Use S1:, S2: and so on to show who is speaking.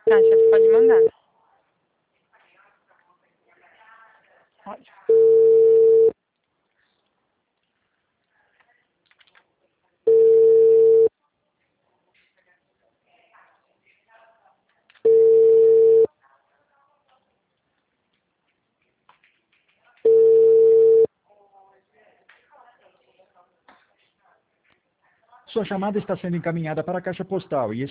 S1: Tá, chefe, pode mandar. Pode.
S2: Sua chamada está sendo encaminhada para a caixa postal e